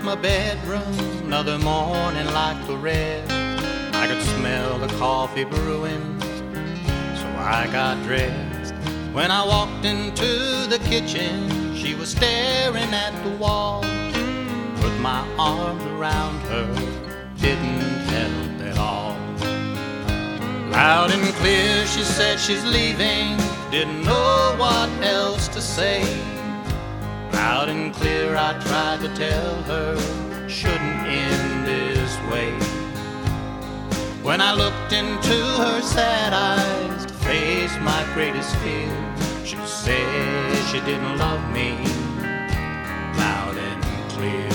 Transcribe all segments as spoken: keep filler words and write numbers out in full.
my bedroom another morning like the rest. I could smell the coffee brewing, so I got dressed. When I walked into the kitchen, she was staring at the wall. Put my arms around her, didn't help at all. Loud and clear she said she's leaving, didn't know what else to say. Loud and clear I tried to tell her, shouldn't end this way. When I looked into her sad eyes to face my greatest fear, she said she didn't love me, loud and clear.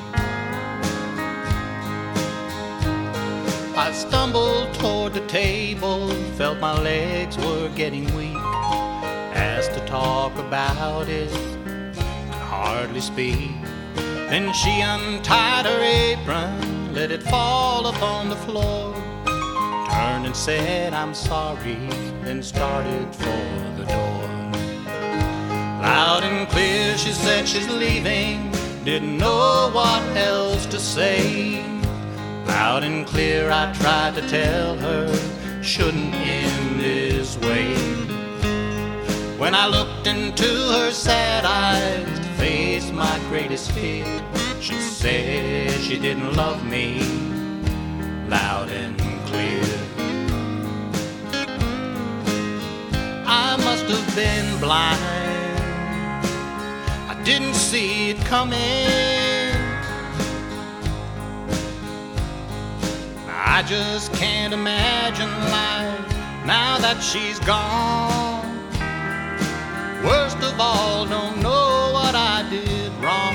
I stumbled toward the table, felt my legs were getting weak. Asked to talk about it, could hardly speak. Then she untied her apron, let it fall upon the floor, turned and said, I'm sorry, then started for the door. Loud and clear she said she's leaving, didn't know what else to say. Loud and clear I tried to tell her, shouldn't end this way. When I looked into her sad eyes to face my greatest fear, she said she didn't love me, loud and clear. I must have been blind, I didn't see it coming. I just can't imagine life now that she's gone. Worst of all, don't know what I did wrong.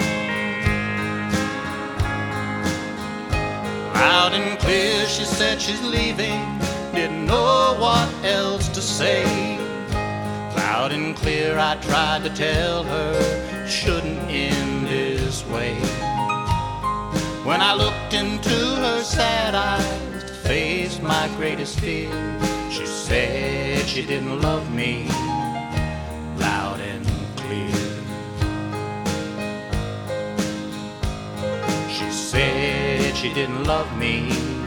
Loud and clear she said she's leaving, didn't know what else to say. Loud and clear I tried to tell her, shouldn't end this way. When I looked into her sad eyes to face my greatest fear, she said she didn't love me, loud and clear. She said she didn't love me,